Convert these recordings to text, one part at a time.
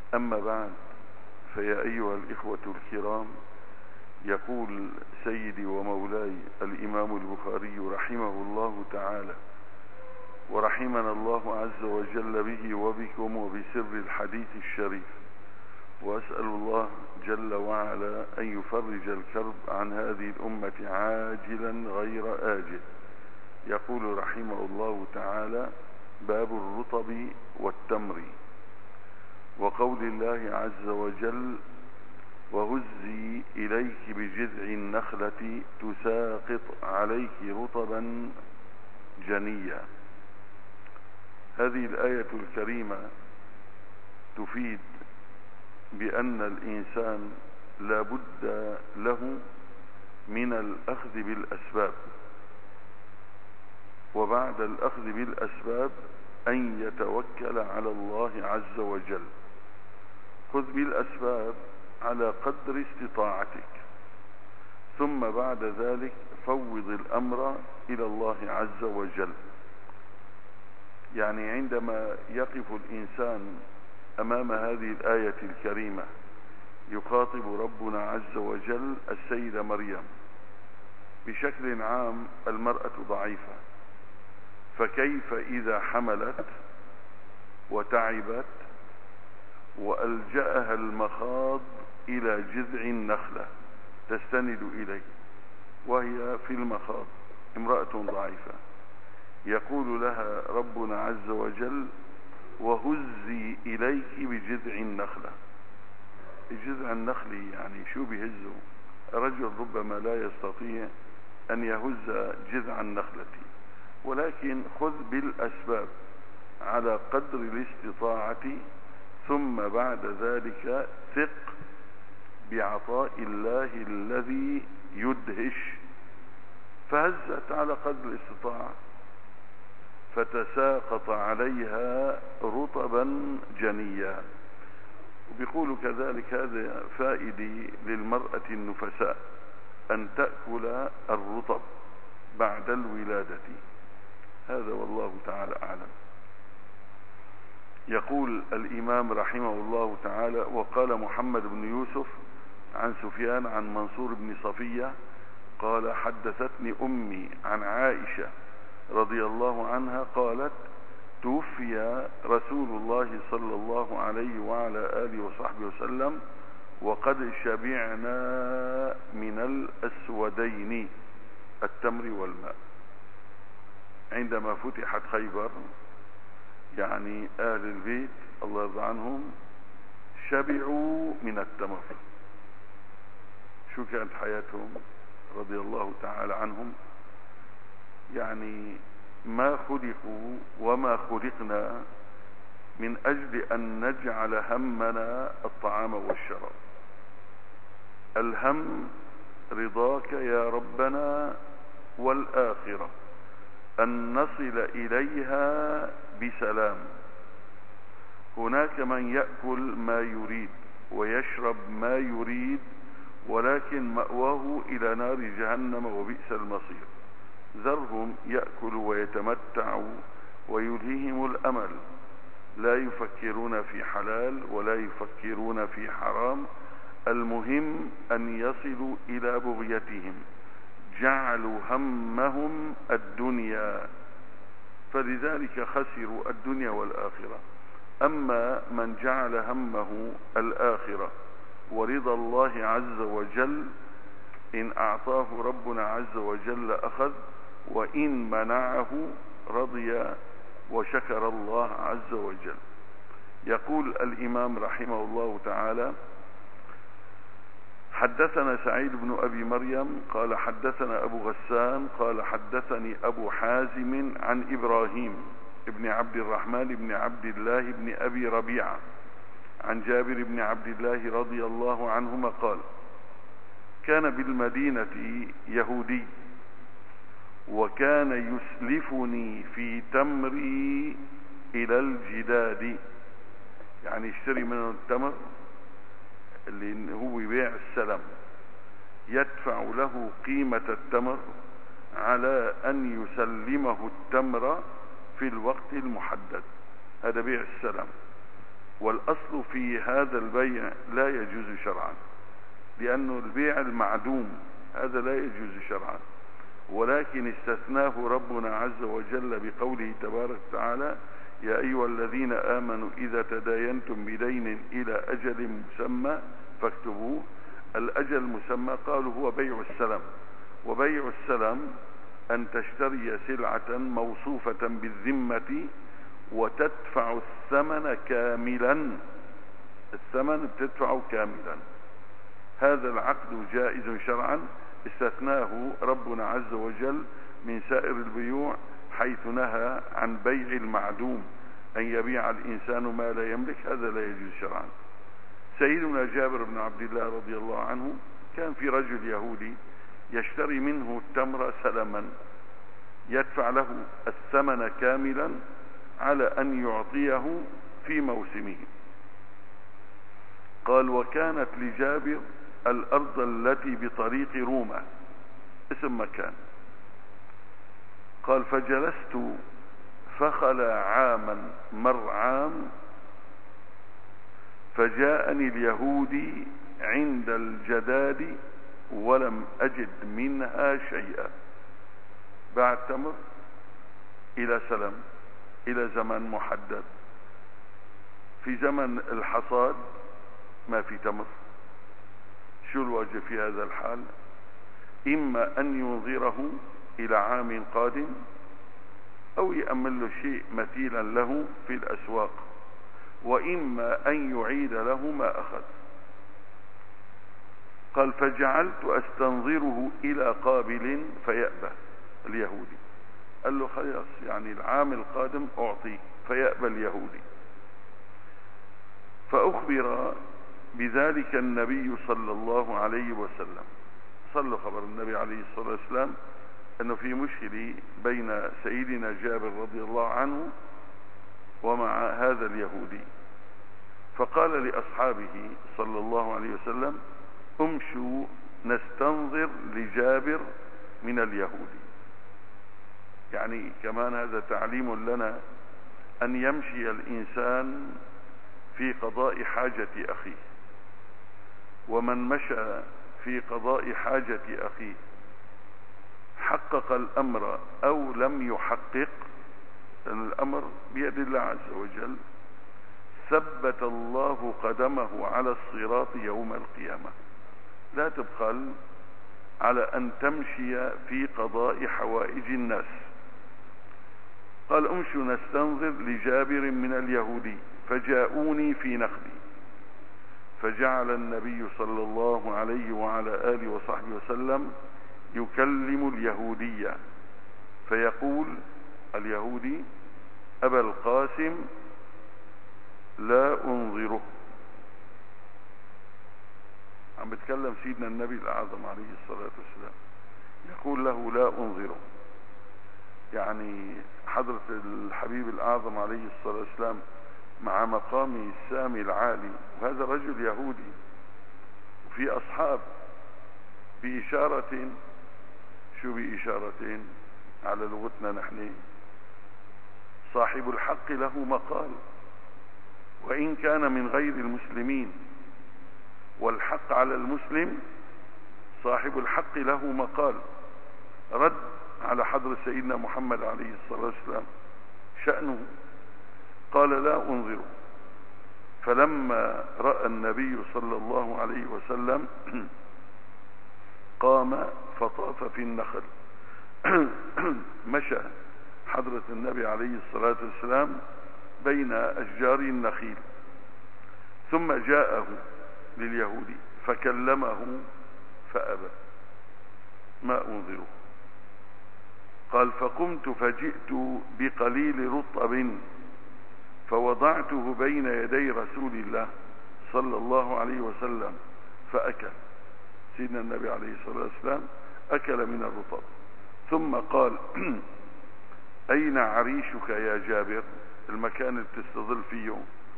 أما بعد، فيا أيها الإخوة الكرام، يقول سيدي ومولاي الإمام البخاري رحمه الله تعالى، ورحمنا الله عز وجل به وبكم وبسر الحديث الشريف، وأسأل الله جل وعلا أن يفرج الكرب عن هذه الأمة عاجلا غير آجل. يقول رحمه الله تعالى: باب الرطب والتمر، وقول الله عز وجل: وهزي إليك بجذع النخلة تساقط عليك رطبا جنيا. هذه الآية الكريمة تفيد بأن الإنسان لا بد له من الأخذ بالأسباب، وبعد الأخذ بالأسباب أن يتوكل على الله عز وجل. خذ بالأسباب على قدر استطاعتك، ثم بعد ذلك فوض الأمر إلى الله عز وجل. يعني عندما يقف الإنسان أمام هذه الآية الكريمة يخاطب ربنا عز وجل السيدة مريم. بشكل عام المرأة ضعيفة، فكيف إذا حملت وتعبت وألجأها المخاض إلى جذع النخلة تستند إليه وهي في المخاض، امرأة ضعيفة. يقول لها ربنا عز وجل: وهزي إليك بجذع النخلة. جذع النخل يعني شو بيهزه؟ رجل ربما لا يستطيع أن يهز جذع النخلة، ولكن خذ بالأسباب على قدر الاستطاعة، ثم بعد ذلك ثق بعطاء الله الذي يدهش. فهزت على قدر الاستطاعة فتساقط عليها رطبا جنيا. وبيقولوا كذلك هذا فائدة للمرأة النفساء أن تأكل الرطب بعد الولادة. هذا والله تعالى أعلم. يقول الإمام رحمه الله تعالى: وقال محمد بن يوسف عن سفيان عن منصور بن صفية قال: حدثتني أمي عن عائشة رضي الله عنها قالت: توفي رسول الله صلى الله عليه وعلى آله وصحبه وسلم وقد شبعنا من الأسودين، التمر والماء. عندما فتحت خيبر، يعني أهل البيت الله يرضى عنهم شبعوا من التمر. شو كانت حياتهم رضي الله تعالى عنهم؟ يعني ما خلقوا وما خلقنا من أجل أن نجعل همنا الطعام والشراب. الهم رضاك يا ربنا، والآخرة أن نصل إليها بسلام. هناك من يأكل ما يريد ويشرب ما يريد، ولكن مأواه إلى نار جهنم وبئس المصير. ذرهم يأكلوا ويتمتعوا ويلهيهم الأمل، لا يفكرون في حلال ولا يفكرون في حرام. المهم أن يصلوا إلى بغيتهم، جعلوا همهم الدنيا، فلذلك خسروا الدنيا والآخرة. أما من جعل همه الآخرة ورضا الله عز وجل، إن أعطاه ربنا عز وجل أخذ، وإن منعه رضي وشكر الله عز وجل. يقول الإمام رحمه الله تعالى: حدثنا سعيد بن أبي مريم قال حدثنا أبو غسان قال حدثني أبو حازم عن إبراهيم بن عبد الرحمن بن عبد الله بن أبي ربيعة عن جابر بن عبد الله رضي الله عنهما قال: كان بالمدينة يهودي وكان يسلفني في تمري إلى الجداد، يعني يشتري منه التمر اللي هو بيع السلم، يدفع له قيمة التمر على أن يسلمه التمر في الوقت المحدد. هذا بيع السلم. والأصل في هذا البيع لا يجوز شرعا، لأنه البيع المعدوم هذا لا يجوز شرعا، ولكن استثناه ربنا عز وجل بقوله تبارك وتعالى: يا أيها الذين آمنوا إذا تداينتم بدين إلى أجل مسمى فاكتبوه. الأجل المسمى قالوا هو بيع السلم، وبيع السلم أن تشتري سلعة موصوفة بالذمة وتدفع الثمن كاملا، الثمن بتدفعه كاملا. هذا العقد جائز شرعا، استثناه ربنا عز وجل من سائر البيوع، حيث نهى عن بيع المعدوم، أن يبيع الإنسان ما لا يملك، هذا لا يجوز شرعا. سيدنا جابر بن عبد الله رضي الله عنه كان في رجل يهودي يشتري منه التمر سلما، يدفع له الثمن كاملا على أن يعطيه في موسمه. قال: وكانت لجابر الأرض التي بطريق روما، اسم مكان. قال: فجلست فخلى عاما، مر عام، فجاءني اليهودي عند الجداد ولم أجد منها شيئا. بعد تمر إلى سلم، إلى زمن محدد، في زمن الحصاد ما في تمر. شو الواجب في هذا الحال؟ إما أن ينظره إلى عام قادم، أو يأمل له شيء مثيلا له في الأسواق، وإما أن يعيد له ما أخذ. قال: فجعلت أستنظره إلى قابل فيأبى اليهودي. قال له: خلاص يعني العام القادم أعطيه، فيأبى اليهودي. فأخبر بذلك النبي صلى الله عليه وسلم، صلى خبر النبي عليه الصلاة والسلام أنه في مشكلة بين سيدنا جابر رضي الله عنه ومع هذا اليهودي. فقال لأصحابه صلى الله عليه وسلم: امشوا نستنظر لجابر من اليهودي. يعني كمان هذا تعليم لنا أن يمشي الإنسان في قضاء حاجة أخيه، ومن مشى في قضاء حاجة أخيه حقق الأمر أو لم يحقق، لأن الأمر بيد الله عز وجل، ثبت الله قدمه على الصراط يوم القيامة. لا تبخل على أن تمشي في قضاء حوائج الناس. قال: امشوا نستنظر لجابر من اليهودي، فجاءوني في نخلي. فجعل النبي صلى الله عليه وعلى آله وصحبه وسلم يكلم اليهودية فيقول اليهودي: أبا القاسم لا أنظره. عم بتكلم سيدنا النبي الأعظم عليه الصلاة والسلام، يقول له: لا أنظره. يعني حضرة الحبيب الأعظم عليه الصلاة والسلام مع مقامه السامي العالي، وهذا رجل يهودي وفي أصحاب، بإشارة، شو بإشارتين على لغتنا نحن، صاحب الحق له مقال وإن كان من غير المسلمين، والحق على المسلم، صاحب الحق له مقال، رد على حضرة سيدنا محمد عليه الصلاة والسلام شأنه. قال: لا أنظره. فلما رأى النبي صلى الله عليه وسلم قام فطاف في النخل. مشى حضرة النبي عليه الصلاة والسلام بين أشجار النخيل، ثم جاءه لليهودي فكلمه فأبى، ما أنظره. قال: فقمت فجئت بقليل رطب فوضعته بين يدي رسول الله صلى الله عليه وسلم فأكل. سيدنا النبي عليه الصلاة والسلام أكل من الرطب، ثم قال: أين عريشك يا جابر؟ المكان اللي بتستظل فيه.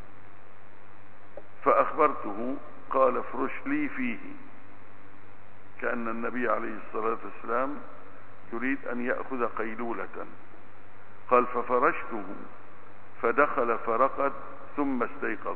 فأخبرته، قال: افرش لي فيه، كأن النبي عليه الصلاة والسلام يريد أن يأخذ قيلولة. قال: ففرشته فدخل فرقد ثم استيقظ،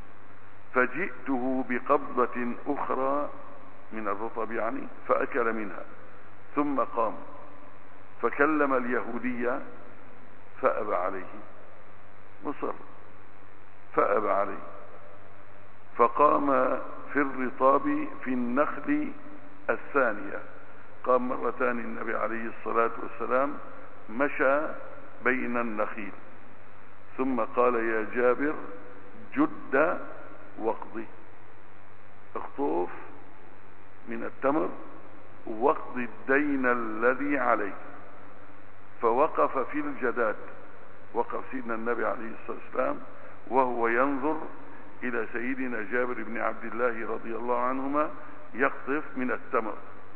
فجئته بقبضة أخرى من الرطب يعني، فأكل منها، ثم قام فكلم اليهودية فأبى عليه، مصر فأبى عليه، فقام في الرطاب في النخل الثانية. قام مرة ثانية النبي عليه الصلاة والسلام، مشى بين النخيل، ثم قال يا جابر جد واقضي، اخطف من التمر واقض الدين الذي عليك. فوقف في الجداد، وقف سيدنا النبي عليه الصلاة والسلام وهو ينظر إلى سيدنا جابر بن عبد الله رضي الله عنهما يقطف من التمر.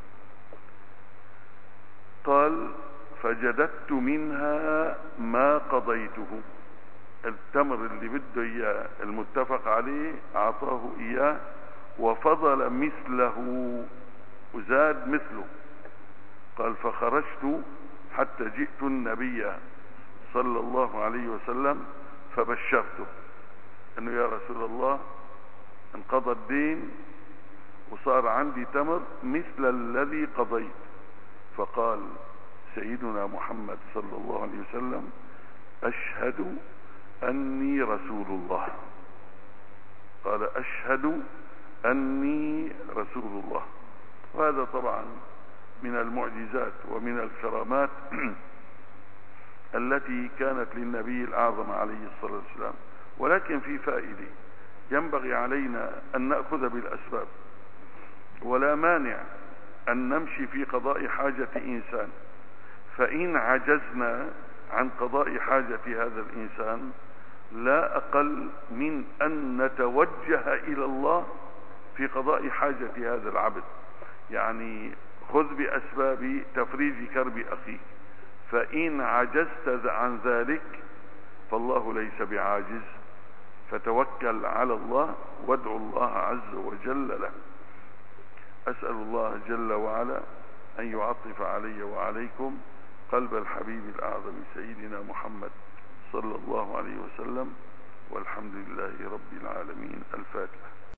قال فجددت منها ما قضيته، التمر اللي بده إياه المتفق عليه أعطاه إياه، وفضل مثله وزاد مثله. قال فخرجت حتى جئت النبي صلى الله عليه وسلم فبشرته انه يا رسول الله انقضى الدين وصار عندي تمر مثل الذي قضيت. فقال سيدنا محمد صلى الله عليه وسلم أشهد أني رسول الله. قال أشهد أني رسول الله. وهذا طبعا من المعجزات ومن الكرامات التي كانت للنبي الأعظم عليه الصلاة والسلام. ولكن في فائدة، ينبغي علينا أن نأخذ بالأسباب، ولا مانع أن نمشي في قضاء حاجة إنسان، فإن عجزنا عن قضاء حاجة هذا الإنسان لا أقل من أن نتوجه إلى الله في قضاء حاجة هذا العبد. يعني خذ بأسباب تفريج كرب أخيك، فإن عجزت عن ذلك فالله ليس بعاجز، فتوكل على الله وادعو الله عز وجل له. أسأل الله جل وعلا أن يعطف علي وعليكم قلب الحبيب الأعظم سيدنا محمد صلى الله عليه وسلم، والحمد لله رب العالمين. الفاتحة.